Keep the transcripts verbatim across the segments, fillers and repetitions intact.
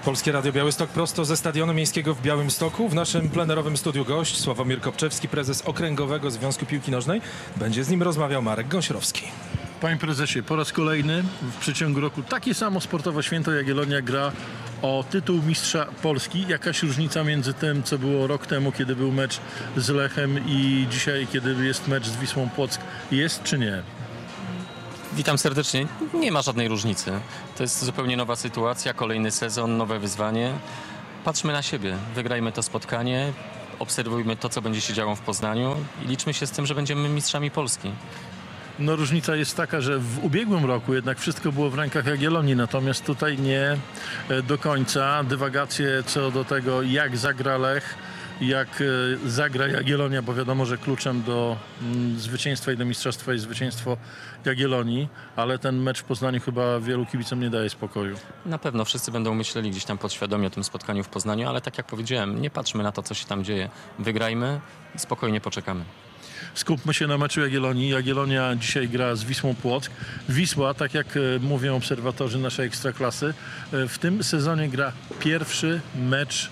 Polskie Radio Białystok prosto ze Stadionu Miejskiego w Białymstoku. W naszym plenerowym studiu gość Sławomir Kopczewski, prezes Okręgowego Związku Piłki Nożnej. Będzie z nim rozmawiał Marek Gąsiorowski. Panie prezesie, po raz kolejny w przeciągu roku takie samo sportowe święto Jagiellonia gra o tytuł mistrza Polski. Jakaś różnica między tym, co było rok temu, kiedy był mecz z Lechem, i dzisiaj, kiedy jest mecz z Wisłą Płock, jest czy nie? Witam serdecznie. Nie ma żadnej różnicy. To jest zupełnie nowa sytuacja, kolejny sezon, nowe wyzwanie. Patrzmy na siebie, wygrajmy to spotkanie, obserwujmy to, co będzie się działo w Poznaniu i liczmy się z tym, że będziemy mistrzami Polski. No różnica jest taka, że w ubiegłym roku jednak wszystko było w rękach Jagiellonii, natomiast tutaj nie do końca. Dywagacje co do tego, jak zagra Lech, jak zagra Jagiellonia, bo wiadomo, że kluczem do mm, zwycięstwa i do mistrzostwa jest zwycięstwo Jagiellonii, ale ten mecz w Poznaniu chyba wielu kibicom nie daje spokoju. Na pewno wszyscy będą myśleli gdzieś tam podświadomie o tym spotkaniu w Poznaniu, ale tak jak powiedziałem, nie patrzmy na to, co się tam dzieje. Wygrajmy i spokojnie poczekamy. Skupmy się na meczu Jagiellonii. Jagiellonia dzisiaj gra z Wisłą Płock. Wisła, tak jak mówią obserwatorzy naszej Ekstraklasy, w tym sezonie gra pierwszy mecz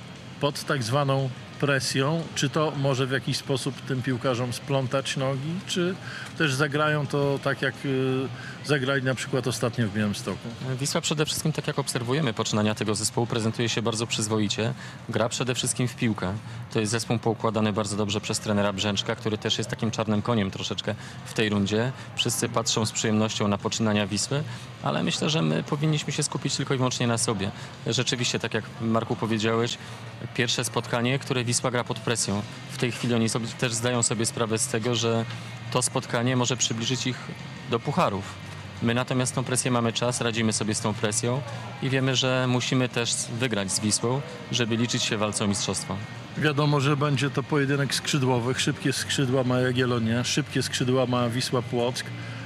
pod tak zwaną presją. Czy to może w jakiś sposób tym piłkarzom splątać nogi, czy też zagrają to tak, jak y, zagrali na przykład ostatnio w Białymstoku? Wisła przede wszystkim, tak jak obserwujemy poczynania tego zespołu, prezentuje się bardzo przyzwoicie. Gra przede wszystkim w piłkę. To jest zespół poukładany bardzo dobrze przez trenera Brzęczka, który też jest takim czarnym koniem troszeczkę w tej rundzie. Wszyscy patrzą z przyjemnością na poczynania Wisły, ale myślę, że my powinniśmy się skupić tylko i wyłącznie na sobie. Rzeczywiście, tak jak Marku powiedziałeś, pierwsze spotkanie, które Wisła gra pod presją. W tej chwili oni sobie, też zdają sobie sprawę z tego, że to spotkanie może przybliżyć ich do pucharów. My natomiast tą presję mamy czas, radzimy sobie z tą presją i wiemy, że musimy też wygrać z Wisłą, żeby liczyć się walce o mistrzostwo. Wiadomo, że będzie to pojedynek skrzydłowych. Szybkie skrzydła ma Jagiellonia, szybkie skrzydła ma Wisła Płock.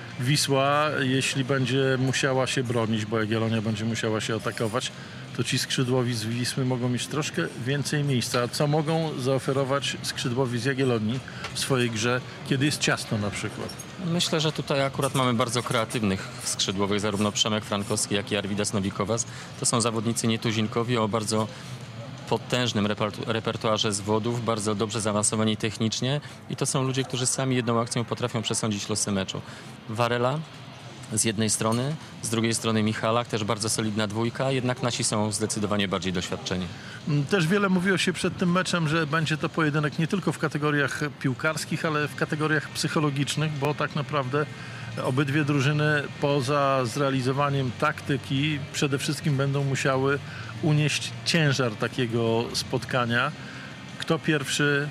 Wisła, jeśli będzie musiała się bronić, bo Jagiellonia będzie musiała się atakować, to ci skrzydłowi z Wisły mogą mieć troszkę więcej miejsca. A co mogą zaoferować skrzydłowi z Jagiellonii w swojej grze, kiedy jest ciasno na przykład? Myślę, że tutaj akurat mamy bardzo kreatywnych skrzydłowych, zarówno Przemek Frankowski, jak i Arvidas Nowikowas. To są zawodnicy nietuzinkowi o bardzo potężnym repertuarze zwodów, bardzo dobrze zaawansowani technicznie i to są ludzie, którzy sami jedną akcją potrafią przesądzić losy meczu. Varela z jednej strony, z drugiej strony Michalak, też bardzo solidna dwójka, jednak nasi są zdecydowanie bardziej doświadczeni. Też wiele mówiło się przed tym meczem, że będzie to pojedynek nie tylko w kategoriach piłkarskich, ale w kategoriach psychologicznych, bo tak naprawdę obydwie drużyny poza zrealizowaniem taktyki przede wszystkim będą musiały unieść ciężar takiego spotkania. Kto pierwszy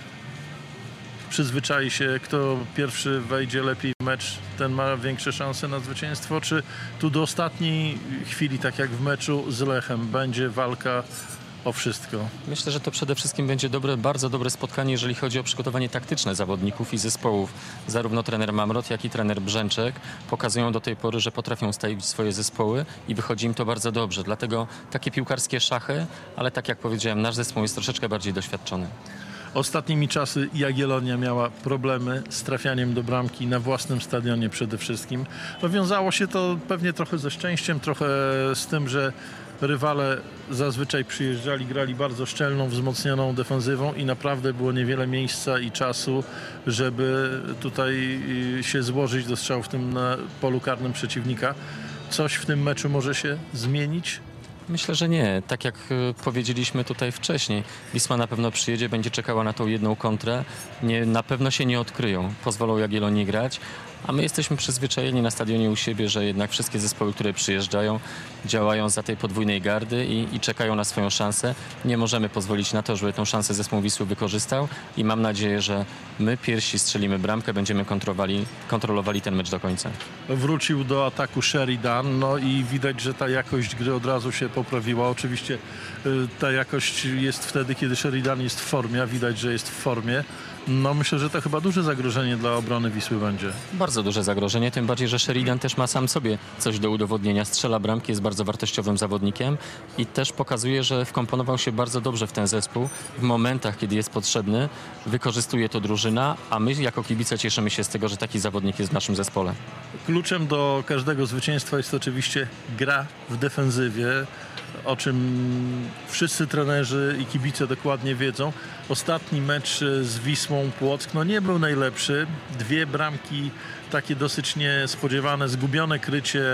przyzwyczai się, kto pierwszy wejdzie lepiej w mecz, ten ma większe szanse na zwycięstwo? Czy tu do ostatniej chwili, tak jak w meczu z Lechem, będzie walka o wszystko? Myślę, że to przede wszystkim będzie dobre, bardzo dobre spotkanie, jeżeli chodzi o przygotowanie taktyczne zawodników i zespołów. Zarówno trener Mamrot, jak i trener Brzęczek pokazują do tej pory, że potrafią ustawić swoje zespoły i wychodzi im to bardzo dobrze. Dlatego takie piłkarskie szachy, ale tak jak powiedziałem, nasz zespół jest troszeczkę bardziej doświadczony. Ostatnimi czasy Jagiellonia miała problemy z trafianiem do bramki na własnym stadionie przede wszystkim. No, wiązało się to pewnie trochę ze szczęściem, trochę z tym, że rywale zazwyczaj przyjeżdżali, grali bardzo szczelną, wzmocnioną defensywą i naprawdę było niewiele miejsca i czasu, żeby tutaj się złożyć do strzału w tym polu karnym przeciwnika. Coś w tym meczu może się zmienić? Myślę, że nie. Tak jak powiedzieliśmy tutaj wcześniej, Wisła na pewno przyjedzie, będzie czekała na tą jedną kontrę. Nie, na pewno się nie odkryją, pozwolą Jagiellonii grać, a my jesteśmy przyzwyczajeni na stadionie u siebie, że jednak wszystkie zespoły, które przyjeżdżają, działają za tej podwójnej gardy i, i czekają na swoją szansę. Nie możemy pozwolić na to, żeby tą szansę zespół Wisły wykorzystał i mam nadzieję, że my pierwsi strzelimy bramkę, będziemy kontrolowali, kontrolowali ten mecz do końca. Wrócił do ataku Sheridan, no i widać, że ta jakość gry od razu się poprawiła. Oczywiście y, ta jakość jest wtedy, kiedy Sheridan jest w formie, a widać, że jest w formie. No myślę, że to chyba duże zagrożenie dla obrony Wisły będzie. Bardzo duże zagrożenie, tym bardziej, że Sheridan też ma sam sobie coś do udowodnienia. Strzela bramki, jest bardzo wartościowym zawodnikiem i też pokazuje, że wkomponował się bardzo dobrze w ten zespół. W momentach, kiedy jest potrzebny, wykorzystuje to drużyna, a my jako kibice cieszymy się z tego, że taki zawodnik jest w naszym zespole. Kluczem do każdego zwycięstwa jest oczywiście gra w defensywie. o czym wszyscy trenerzy i kibice dokładnie wiedzą. Ostatni mecz z Wisłą Płock no nie był najlepszy. Dwie bramki takie dosyć niespodziewane, zgubione krycie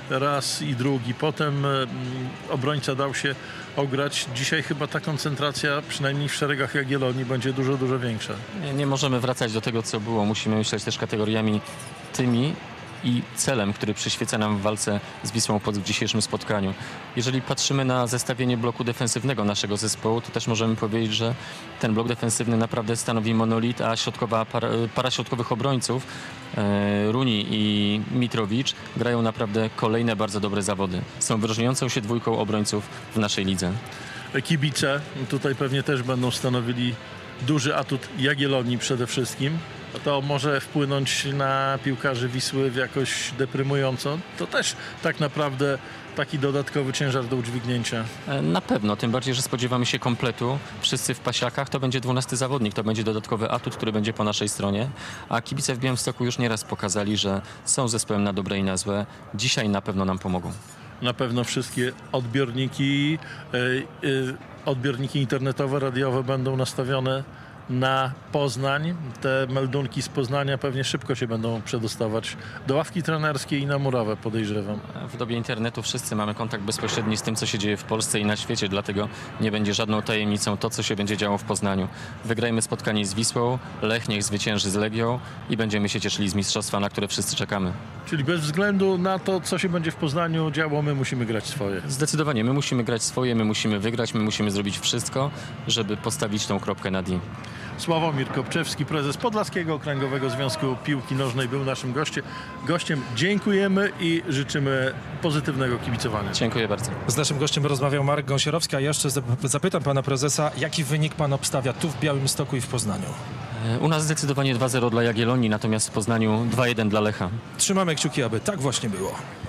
raz i drugi. Potem mm, obrońca dał się ograć. Dzisiaj chyba ta koncentracja, przynajmniej w szeregach Jagiellonii, będzie dużo, dużo większa. Nie, nie możemy wracać do tego, co było. Musimy myśleć też kategoriami tymi i celem, który przyświeca nam w walce z Wisłą Płock w dzisiejszym spotkaniu. Jeżeli patrzymy na zestawienie bloku defensywnego naszego zespołu, to też możemy powiedzieć, że ten blok defensywny naprawdę stanowi monolit, a środkowa para, para środkowych obrońców e, Runi i Mitrowicz grają naprawdę kolejne bardzo dobre zawody. Są wyróżniającą się dwójką obrońców w naszej lidze. Kibice tutaj pewnie też będą stanowili duży atut Jagiellonii przede wszystkim. To może wpłynąć na piłkarzy Wisły w jakoś deprymująco. To też tak naprawdę taki dodatkowy ciężar do udźwignięcia. Na pewno, tym bardziej, że spodziewamy się kompletu. Wszyscy w pasiakach, to będzie dwunasty zawodnik, to będzie dodatkowy atut, który będzie po naszej stronie. A kibice w Białymstoku już nieraz pokazali, że są zespołem na dobre i na złe. Dzisiaj na pewno nam pomogą. Na pewno wszystkie odbiorniki, yy, yy, odbiorniki internetowe, radiowe będą nastawione na Poznań. Te meldunki z Poznania pewnie szybko się będą przedostawać do ławki trenerskiej i na murawę, podejrzewam. W dobie internetu wszyscy mamy kontakt bezpośredni z tym, co się dzieje w Polsce i na świecie, dlatego nie będzie żadną tajemnicą to, co się będzie działo w Poznaniu. Wygrajmy spotkanie z Wisłą, Lech niech zwycięży z Legią i będziemy się cieszyli z mistrzostwa, na które wszyscy czekamy. Czyli bez względu na to, co się będzie w Poznaniu działo, my musimy grać swoje. Zdecydowanie, my musimy grać swoje, my musimy wygrać, my musimy zrobić wszystko, żeby postawić tą kropkę nad i. Sławomir Kopczewski, prezes Podlaskiego Okręgowego Związku Piłki Nożnej, był naszym goście. gościem. Dziękujemy i życzymy pozytywnego kibicowania. Dziękuję bardzo. Z naszym gościem rozmawiał Marek Gąsiorowski, a jeszcze zapytam pana prezesa, jaki wynik pan obstawia tu w Białymstoku i w Poznaniu? U nas zdecydowanie dwa zero dla Jagiellonii, natomiast w Poznaniu dwa jeden dla Lecha. Trzymamy kciuki, aby tak właśnie było.